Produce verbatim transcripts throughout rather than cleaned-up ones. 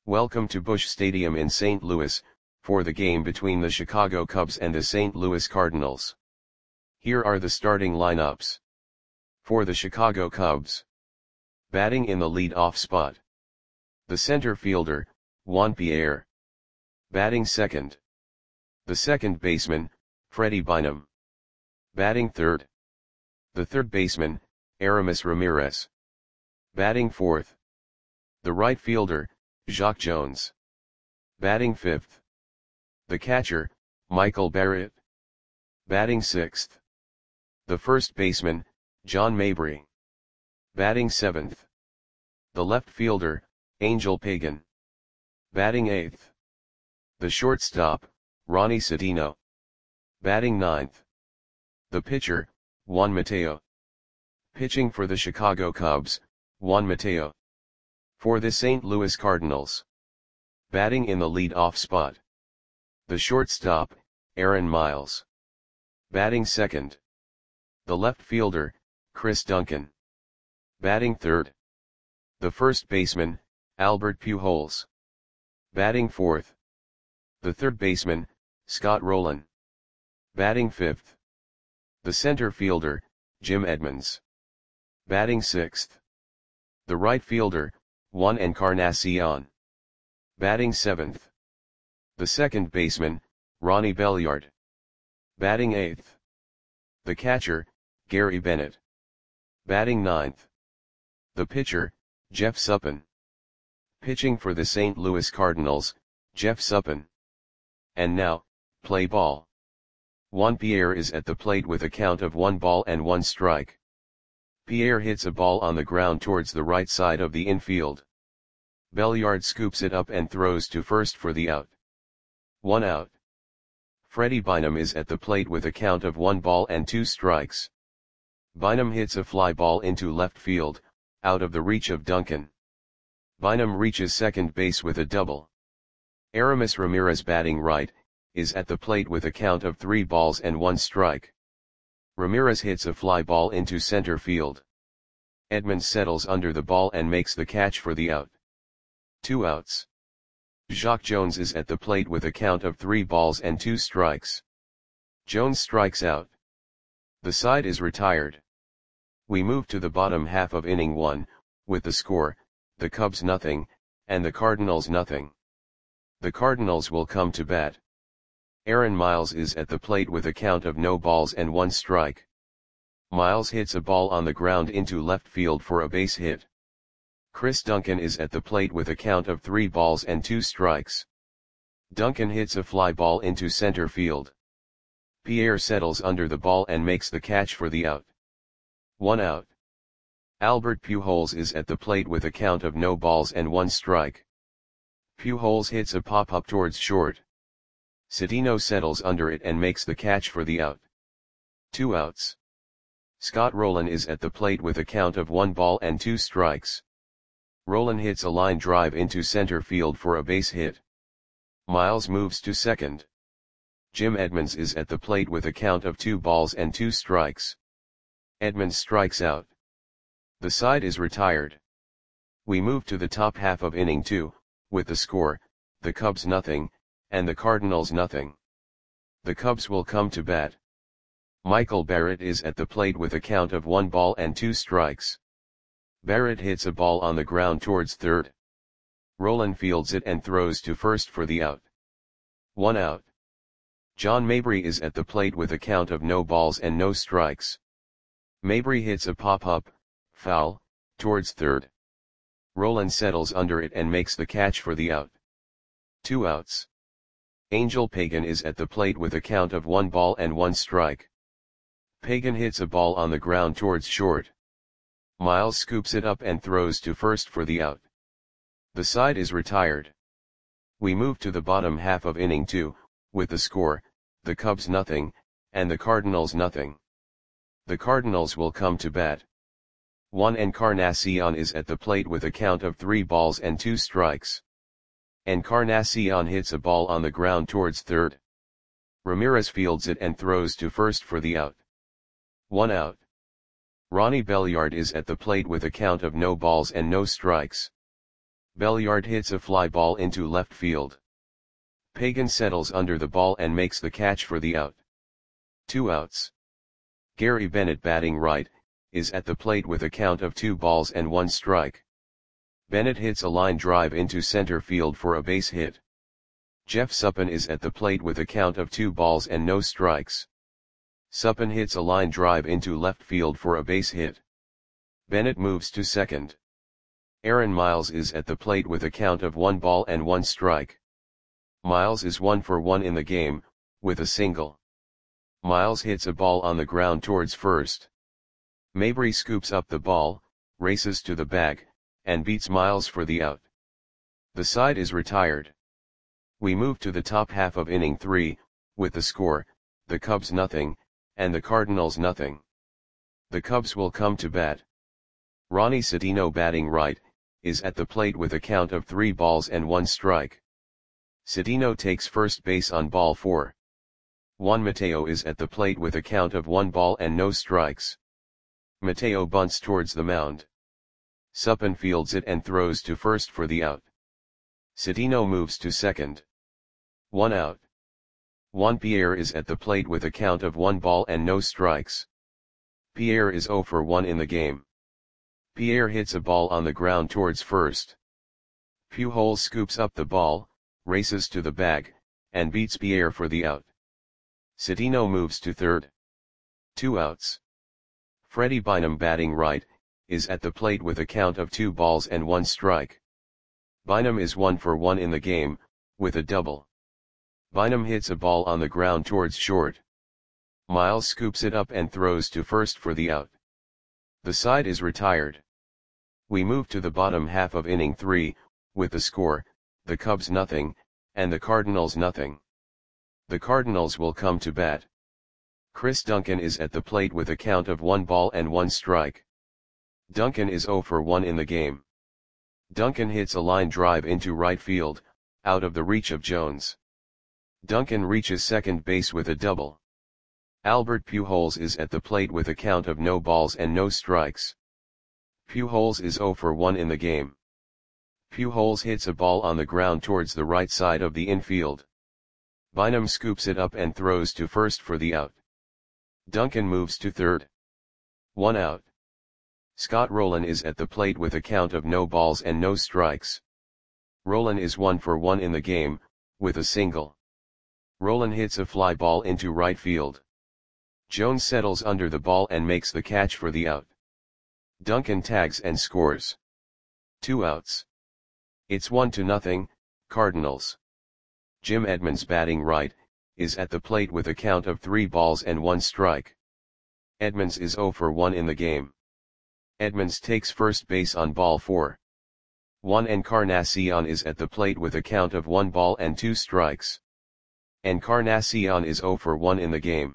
Welcome to Busch Stadium in Saint Louis, for the game between the Chicago Cubs and the Saint Louis Cardinals. Here are the starting lineups. For the Chicago Cubs. Batting in the lead-off spot. The center fielder, Juan Pierre. Batting second. The second baseman, Freddie Bynum. Batting third. The third baseman, Aramis Ramirez. Batting fourth. The right fielder, Jacque Jones. Batting fifth. The catcher, Michael Barrett. Batting sixth. The first baseman, John Mabry. Batting seventh. The left fielder, Angel Pagan. Batting eighth. The shortstop, Ronnie Cedeno. Batting ninth. The pitcher, Juan Mateo. Pitching for the Chicago Cubs, Juan Mateo. For the Saint Louis Cardinals. Batting in the lead-off spot. The shortstop, Aaron Miles. Batting second. The left fielder, Chris Duncan. Batting third. The first baseman, Albert Pujols. Batting fourth. The third baseman, Scott Rolen. Batting fifth. The center fielder, Jim Edmonds. Batting sixth. The right fielder, Juan Encarnacion. Batting seventh. The second baseman, Ronnie Belliard. Batting eighth. The catcher, Gary Bennett. Batting ninth. The pitcher, Jeff Suppan. Pitching for the Saint Louis Cardinals, Jeff Suppan. And now, play ball. Juan Pierre is at the plate with a count of one ball and one strike. Pierre hits a ball on the ground towards the right side of the infield. Belliard scoops it up and throws to first for the out. One out. Freddie Bynum is at the plate with a count of one ball and two strikes. Bynum hits a fly ball into left field, out of the reach of Duncan. Bynum reaches second base with a double. Aramis Ramirez, batting right, is at the plate with a count of three balls and one strike. Ramirez hits a fly ball into center field. Edmonds settles under the ball and makes the catch for the out. Two outs. Jacque Jones is at the plate with a count of three balls and two strikes. Jones strikes out. The side is retired. We move to the bottom half of inning one, with the score, the Cubs nothing, and the Cardinals nothing. The Cardinals will come to bat. Aaron Miles is at the plate with a count of no balls and one strike. Miles hits a ball on the ground into left field for a base hit. Chris Duncan is at the plate with a count of three balls and two strikes. Duncan hits a fly ball into center field. Pierre settles under the ball and makes the catch for the out. One out. Albert Pujols is at the plate with a count of no balls and one strike. Pujols hits a pop-up towards short. Cedeno settles under it and makes the catch for the out. Two outs. Scott Rolen is at the plate with a count of one ball and two strikes. Rolen hits a line drive into center field for a base hit. Miles moves to second. Jim Edmonds is at the plate with a count of two balls and two strikes. Edmonds strikes out. The side is retired. We move to the top half of inning two, with the score, the Cubs nothing, and the Cardinals nothing. The Cubs will come to bat. Michael Barrett is at the plate with a count of one ball and two strikes. Barrett hits a ball on the ground towards third. Rolen fields it and throws to first for the out. One out. John Mabry is at the plate with a count of no balls and no strikes. Mabry hits a pop-up, foul, towards third. Rolen settles under it and makes the catch for the out. Two outs. Angel Pagan is at the plate with a count of one ball and one strike. Pagan hits a ball on the ground towards short. Miles scoops it up and throws to first for the out. The side is retired. We move to the bottom half of inning two, with the score, the Cubs nothing, and the Cardinals nothing. The Cardinals will come to bat. Juan Encarnacion is at the plate with a count of three balls and two strikes. Encarnacion hits a ball on the ground towards third. Ramirez fields it and throws to first for the out. One out. Ronnie Belliard is at the plate with a count of no balls and no strikes. Belliard hits a fly ball into left field. Pagan settles under the ball and makes the catch for the out. Two outs. Gary Bennett, batting right, is at the plate with a count of two balls and one strike. Bennett hits a line drive into center field for a base hit. Jeff Suppan is at the plate with a count of two balls and no strikes. Suppan hits a line drive into left field for a base hit. Bennett moves to second. Aaron Miles is at the plate with a count of one ball and one strike. Miles is one for one in the game, with a single. Miles hits a ball on the ground towards first. Mabry scoops up the ball, races to the bag, and beats Miles for the out. The side is retired. We move to the top half of inning three, with the score, the Cubs nothing, and the Cardinals nothing. The Cubs will come to bat. Ronnie Cedeno, batting right, is at the plate with a count of three balls and one strike. Cedeno takes first base on ball four. Juan Mateo is at the plate with a count of one ball and no strikes. Mateo bunts towards the mound. Suppan fields it and throws to first for the out. Cedeno moves to second. One out. Juan Pierre is at the plate with a count of one ball and no strikes. Pierre is zero for one in the game. Pierre hits a ball on the ground towards first. Pujols scoops up the ball, races to the bag, and beats Pierre for the out. Cedeno moves to third. Two outs. Freddie Bynum, batting right, is at the plate with a count of two balls and one strike. Bynum is one for one in the game, with a double. Bynum hits a ball on the ground towards short. Miles scoops it up and throws to first for the out. The side is retired. We move to the bottom half of inning three, with the score, the Cubs nothing, and the Cardinals nothing. The Cardinals will come to bat. Chris Duncan is at the plate with a count of one ball and one strike. Duncan is zero for one in the game. Duncan hits a line drive into right field, out of the reach of Jones. Duncan reaches second base with a double. Albert Pujols is at the plate with a count of no balls and no strikes. Pujols is zero for one in the game. Pujols hits a ball on the ground towards the right side of the infield. Bynum scoops it up and throws to first for the out. Duncan moves to third. One out. Scott Rowland is at the plate with a count of no balls and no strikes. Rowland is one for one in the game, with a single. Rowland hits a fly ball into right field. Jones settles under the ball and makes the catch for the out. Duncan tags and scores. Two outs. It's one to nothing, Cardinals. Jim Edmonds, batting right, is at the plate with a count of three balls and one strike. Edmonds is zero for one in the game. Edmonds takes first base on ball four. Juan Encarnacion is at the plate with a count of one ball and two strikes. Encarnacion is zero for one in the game.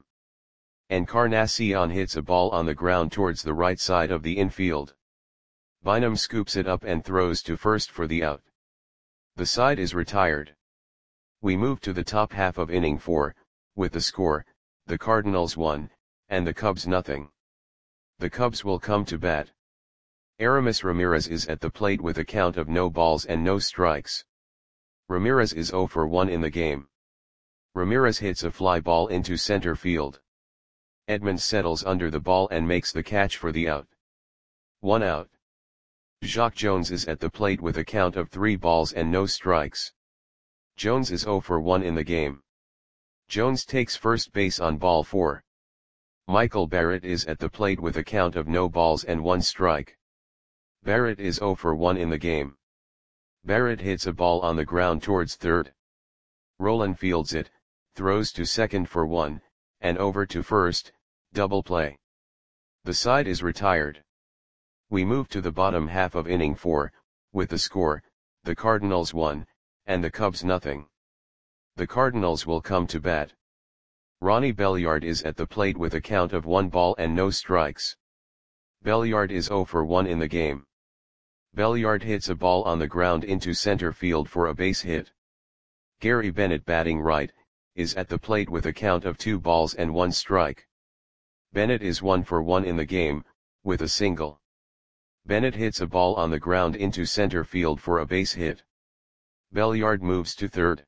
Encarnacion hits a ball on the ground towards the right side of the infield. Bynum scoops it up and throws to first for the out. The side is retired. We move to the top half of inning four, with the score, the Cardinals one, and the Cubs nothing. The Cubs will come to bat. Aramis Ramirez is at the plate with a count of no balls and no strikes. Ramirez is zero for one in the game. Ramirez hits a fly ball into center field. Edmonds settles under the ball and makes the catch for the out. One out. Jacque Jones is at the plate with a count of three balls and no strikes. Jones is zero for one in the game. Jones takes first base on ball four. Michael Barrett is at the plate with a count of no balls and one strike. Barrett is zero for one in the game. Barrett hits a ball on the ground towards third. Rowland fields it, throws to second for one, and over to first, double play. The side is retired. We move to the bottom half of inning four, with the score, the Cardinals one, and the Cubs nothing. The Cardinals will come to bat. Ronnie Belliard is at the plate with a count of one ball and no strikes. Belliard is zero for one in the game. Belliard hits a ball on the ground into center field for a base hit. Gary Bennett, batting right, is at the plate with a count of two balls and one strike. Bennett is one for one in the game, with a single. Bennett hits a ball on the ground into center field for a base hit. Belliard moves to third.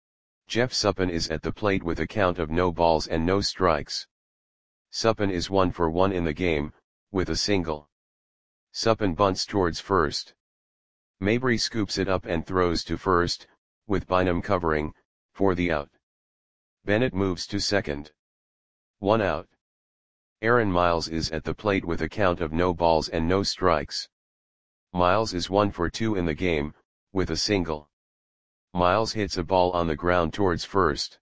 Jeff Suppan is at the plate with a count of no balls and no strikes. Suppan is one for one in the game, with a single. Suppan bunts towards first. Mabry scoops it up and throws to first, with Bynum covering, for the out. Bennett moves to second. One out. Aaron Miles is at the plate with a count of no balls and no strikes. Miles is one for two in the game, with a single. Miles hits a ball on the ground towards first.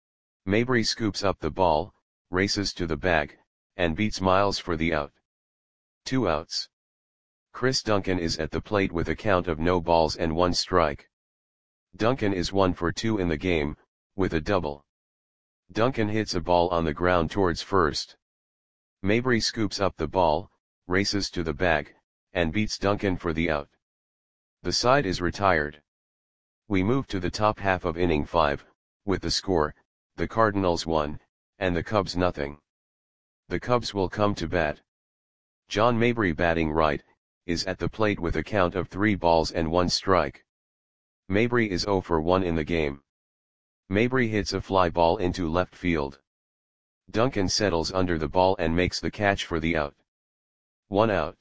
Mabry scoops up the ball, races to the bag, and beats Miles for the out. Two outs. Chris Duncan is at the plate with a count of no balls and one strike. Duncan is one for two in the game, with a double. Duncan hits a ball on the ground towards first. Mabry scoops up the ball, races to the bag, and beats Duncan for the out. The side is retired. We move to the top half of inning five, with the score, the Cardinals one, and the Cubs nothing. The Cubs will come to bat. John Mabry, batting right, is at the plate with a count of three balls and one strike. Mabry is zero for one in the game. Mabry hits a fly ball into left field. Duncan settles under the ball and makes the catch for the out. One out.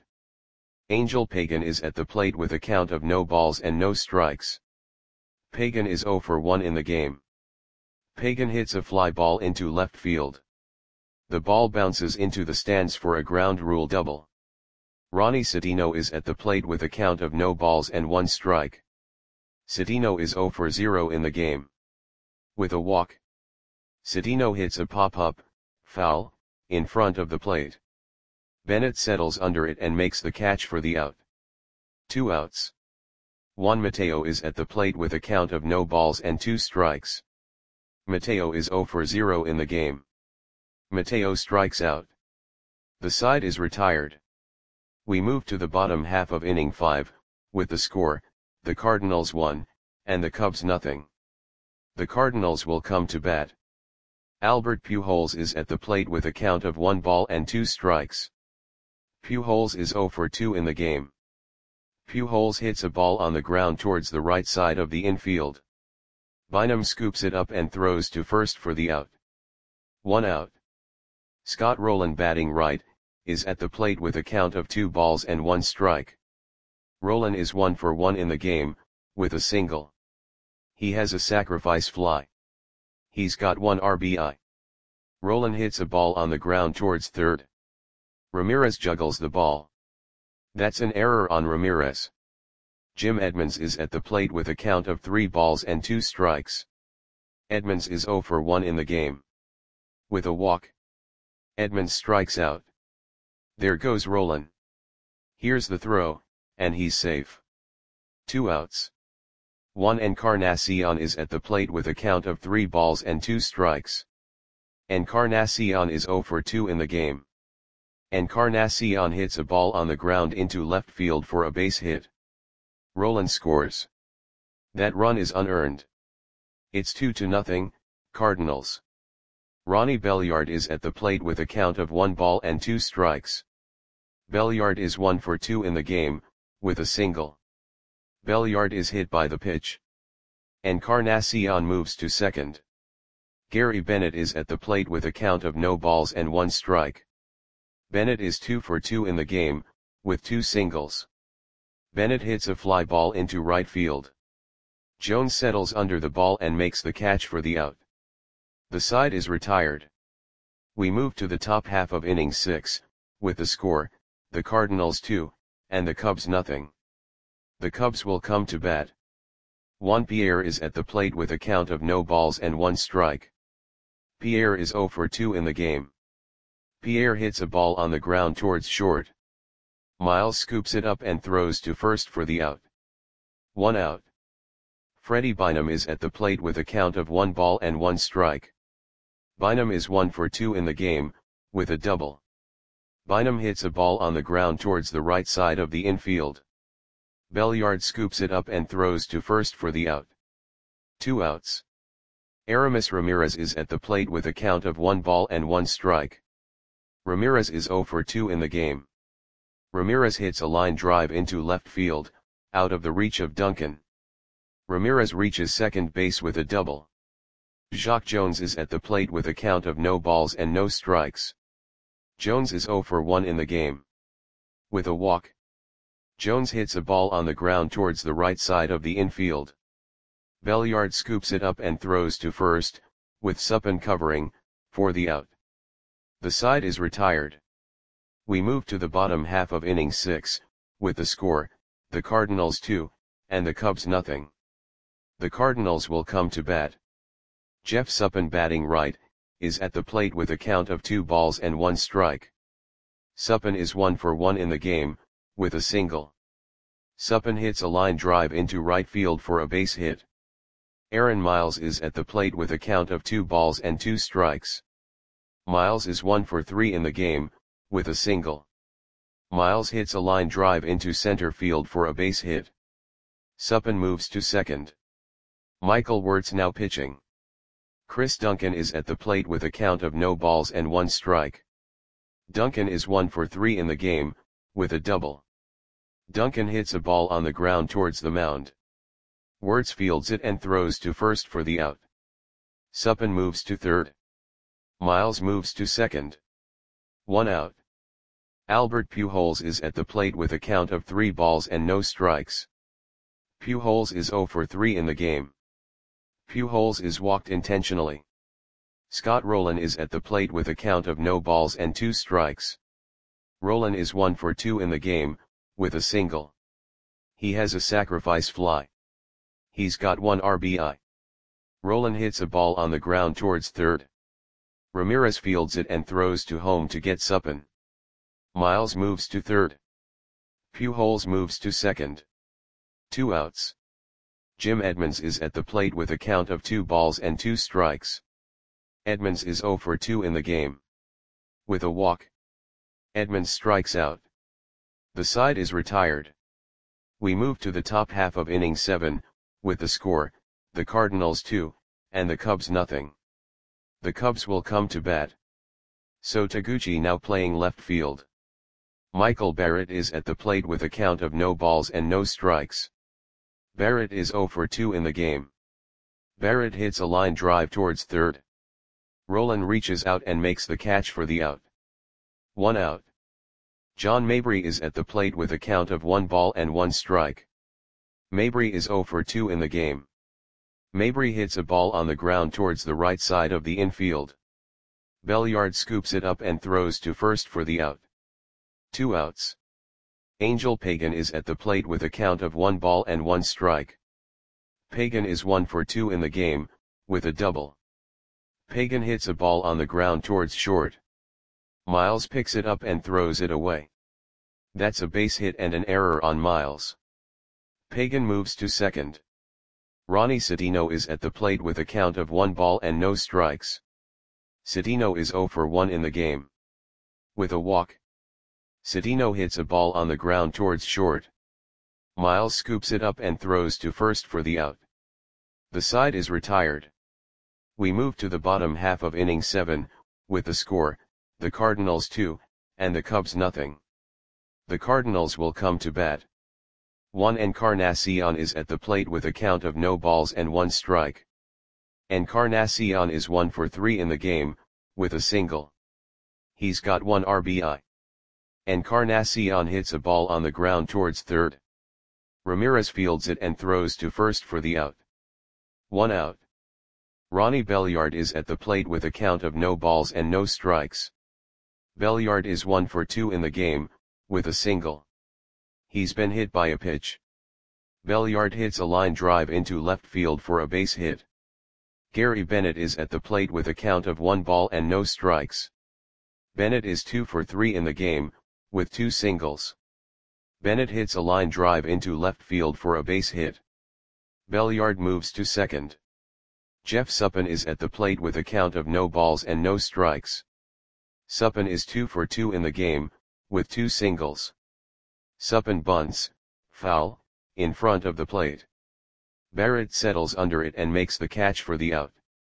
Angel Pagan is at the plate with a count of no balls and no strikes. Pagan is zero for one in the game. Pagan hits a fly ball into left field. The ball bounces into the stands for a ground rule double. Ronnie Citino is at the plate with a count of no balls and one strike. Citino is zero for zero in the game. With a walk. Citino hits a pop-up, foul, in front of the plate. Bennett settles under it and makes the catch for the out. Two outs. Juan Mateo is at the plate with a count of no balls and two strikes. Mateo is zero for zero in the game. Mateo strikes out. The side is retired. We move to the bottom half of inning five, with the score, the Cardinals one, and the Cubs nothing. The Cardinals will come to bat. Albert Pujols is at the plate with a count of one ball and two strikes. Pujols is zero for two in the game. Pujols hits a ball on the ground towards the right side of the infield. Bynum scoops it up and throws to first for the out. One out. Scott Rowland, batting right, is at the plate with a count of two balls and one strike. Rowland is one for one in the game, with a single. He has a sacrifice fly. He's got one R B I. Rowland hits a ball on the ground towards third. Ramirez juggles the ball. That's an error on Ramirez. Jim Edmonds is at the plate with a count of three balls and two strikes. Edmonds is zero for one in the game. With a walk. Edmonds strikes out. There goes Rowland. Here's the throw, and he's safe. Two outs. Juan Encarnacion is at the plate with a count of three balls and two strikes. Encarnacion is zero for two in the game. Encarnacion hits a ball on the ground into left field for a base hit. Rowland scores. That run is unearned. It's two to nothing, Cardinals. Ronnie Belliard is at the plate with a count of one ball and two strikes. Belliard is one for two in the game, with a single. Belliard is hit by the pitch. Encarnacion moves to second. Gary Bennett is at the plate with a count of no balls and one strike. Bennett is two for two in the game, with two singles. Bennett hits a fly ball into right field. Jones settles under the ball and makes the catch for the out. The side is retired. We move to the top half of inning six, with the score, the Cardinals two, and the Cubs nothing. The Cubs will come to bat. Juan Pierre is at the plate with a count of no balls and one strike. Pierre is zero for two in the game. Pierre hits a ball on the ground towards short. Miles scoops it up and throws to first for the out. One out. Freddie Bynum is at the plate with a count of one ball and one strike. Bynum is one for two in the game, with a double. Bynum hits a ball on the ground towards the right side of the infield. Belliard scoops it up and throws to first for the out. Two outs. Aramis Ramirez is at the plate with a count of one ball and one strike. Ramirez is zero for two in the game. Ramirez hits a line drive into left field, out of the reach of Duncan. Ramirez reaches second base with a double. Jacque Jones is at the plate with a count of no balls and no strikes. Jones is oh for one in the game. With a walk, Jones hits a ball on the ground towards the right side of the infield. Belliard scoops it up and throws to first, with Suppan covering, for the out. The side is retired. We move to the bottom half of inning six, with the score, the Cardinals two, and the Cubs nothing. The Cardinals will come to bat. Jeff Suppan, batting right, is at the plate with a count of two balls and one strike. Suppan is one for one in the game, with a single. Suppan hits a line drive into right field for a base hit. Aaron Miles is at the plate with a count of two balls and two strikes. Miles is one for three in the game, with a single. Miles hits a line drive into center field for a base hit. Suppan moves to second. Michael Wirtz now pitching. Chris Duncan is at the plate with a count of no balls and one strike. Duncan is one for three in the game, with a double. Duncan hits a ball on the ground towards the mound. Wirtz fields it and throws to first for the out. Suppan moves to third. Miles moves to second. One out. Albert Pujols is at the plate with a count of three balls and no strikes. Pujols is oh for three in the game. Pujols is walked intentionally. Scott Rolen is at the plate with a count of no balls and two strikes. Rolen is one for two in the game, with a single. He has a sacrifice fly. He's got one R B I. Rolen hits a ball on the ground towards third. Ramirez fields it and throws to home to get Suppan. Miles moves to third. Pujols moves to second. Two outs. Jim Edmonds is at the plate with a count of two balls and two strikes. Edmonds is oh for two in the game. With a walk, Edmonds strikes out. The side is retired. We move to the top half of inning seven, with the score, the Cardinals two, and the Cubs nothing. The Cubs will come to bat. So Taguchi now playing left field. Michael Barrett is at the plate with a count of no balls and no strikes. Barrett is oh for two in the game. Barrett hits a line drive towards third. Rolen reaches out and makes the catch for the out. One out. John Mabry is at the plate with a count of one ball and one strike. Mabry is oh for two in the game. Mabry hits a ball on the ground towards the right side of the infield. Belliard scoops it up and throws to first for the out. Two outs. Angel Pagan is at the plate with a count of one ball and one strike. Pagan is one for two in the game, with a double. Pagan hits a ball on the ground towards short. Miles picks it up and throws it away. That's a base hit and an error on Miles. Pagan moves to second. Ronnie Citino is at the plate with a count of one ball and no strikes. Citino is oh for one in the game. With a walk, Citino hits a ball on the ground towards short. Miles scoops it up and throws to first for the out. The side is retired. We move to the bottom half of inning seven, with the score, the Cardinals two, and the Cubs nothing. The Cardinals will come to bat. Juan Encarnacion is at the plate with a count of no balls and one strike. Encarnacion is one for three in the game, with a single. He's got one R B I. Encarnacion hits a ball on the ground towards third. Ramirez fields it and throws to first for the out. One out. Ronnie Belliard is at the plate with a count of no balls and no strikes. Belliard is one for two in the game, with a single. He's been hit by a pitch. Belliard hits a line drive into left field for a base hit. Gary Bennett is at the plate with a count of one ball and no strikes. Bennett is two for three in the game, with two singles. Bennett hits a line drive into left field for a base hit. Belliard moves to second. Jeff Suppan is at the plate with a count of no balls and no strikes. Suppan is two for two in the game, with two singles. Suppan bunts, foul, in front of the plate. Barrett settles under it and makes the catch for the out.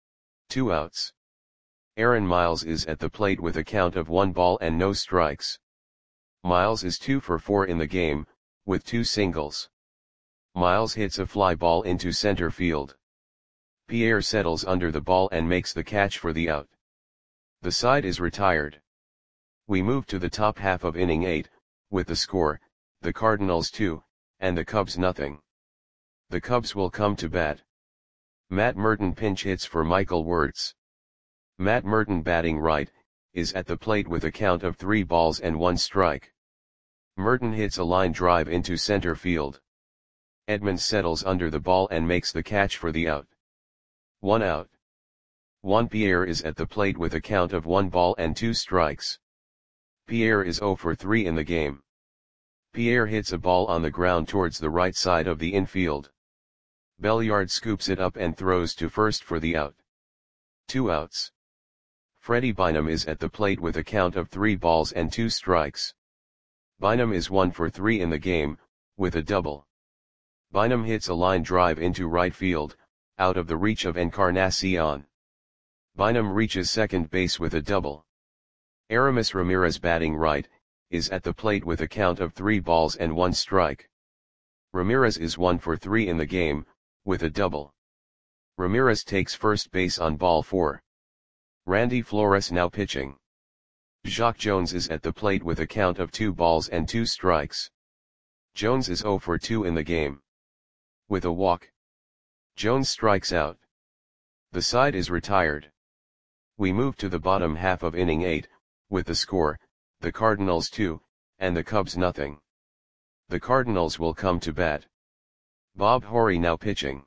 Two outs. Aaron Miles is at the plate with a count of one ball and no strikes. Miles is two for four in the game, with two singles. Miles hits a fly ball into center field. Pierre settles under the ball and makes the catch for the out. The side is retired. We move to the top half of inning eight, with the score, the Cardinals two, and the Cubs nothing. The Cubs will come to bat. Matt Merton pinch hits for Michael Wirtz. Matt Merton, batting right, is at the plate with a count of three balls and one strike. Merton hits a line drive into center field. Edmonds settles under the ball and makes the catch for the out. One out. Juan Pierre is at the plate with a count of one ball and two strikes. Pierre is zero for three in the game. Pierre hits a ball on the ground towards the right side of the infield. Belliard scoops it up and throws to first for the out. Two outs. Freddie Bynum is at the plate with a count of three balls and two strikes. Bynum is one for three in the game, with a double. Bynum hits a line drive into right field, out of the reach of Encarnacion. Bynum reaches second base with a double. Aramis Ramirez, batting right, is at the plate with a count of three balls and one strike. Ramirez is one for three in the game, with a double. Ramirez takes first base on ball four. Randy Flores now pitching. Jacque Jones is at the plate with a count of two balls and two strikes. Jones is zero for two in the game. With a walk. Jones strikes out. The side is retired. We move to the bottom half of inning eight, with the score, the Cardinals two, and the Cubs nothing. The Cardinals will come to bat. Bob Horry now pitching.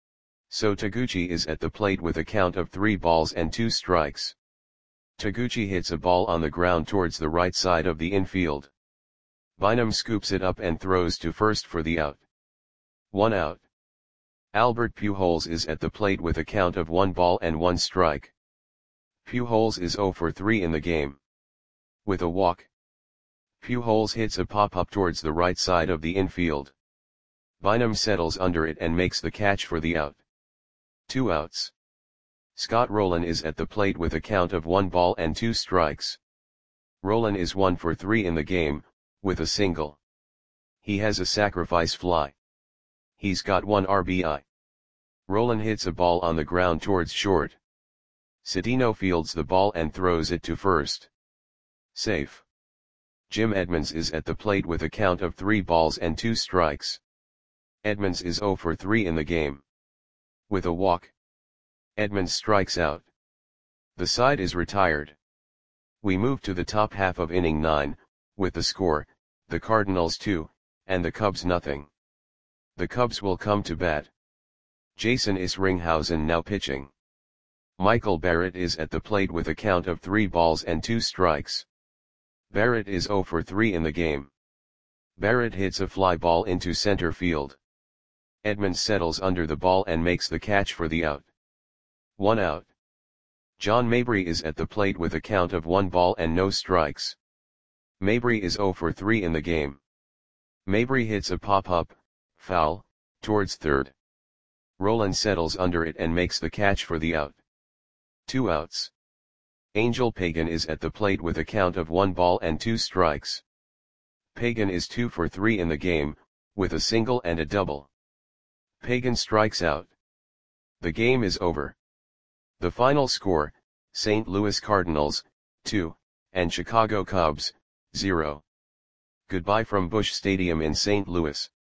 So Taguchi is at the plate with a count of three balls and two strikes. Taguchi hits a ball on the ground towards the right side of the infield. Bynum scoops it up and throws to first for the out. One out. Albert Pujols is at the plate with a count of one ball and one strike. Pujols is zero for three in the game. With a walk. Pujols hits a pop-up towards the right side of the infield. Bynum settles under it and makes the catch for the out. Two outs. Scott Rolen is at the plate with a count of one ball and two strikes. Rolen is one for three in the game, with a single. He has a sacrifice fly. He's got one R B I. Rolen hits a ball on the ground towards short. Cedeno fields the ball and throws it to first. Safe. Jim Edmonds is at the plate with a count of three balls and two strikes. Edmonds is zero for three in the game. With a walk. Edmonds strikes out. The side is retired. We move to the top half of inning nine, with the score, the Cardinals two, and the Cubs nothing. The Cubs will come to bat. Jason Isringhausen now pitching. Michael Barrett is at the plate with a count of three balls and two strikes. Barrett is zero for three in the game. Barrett hits a fly ball into center field. Edmonds settles under the ball and makes the catch for the out. One out. John Mabry is at the plate with a count of one ball and no strikes. Mabry is zero for three in the game. Mabry hits a pop-up, foul, towards third. Rolen settles under it and makes the catch for the out. Two outs. Angel Pagan is at the plate with a count of one ball and two strikes. Pagan is two for three in the game, with a single and a double. Pagan strikes out. The game is over. The final score, Saint Louis Cardinals, two, and Chicago Cubs, zero. Goodbye from Busch Stadium in Saint Louis.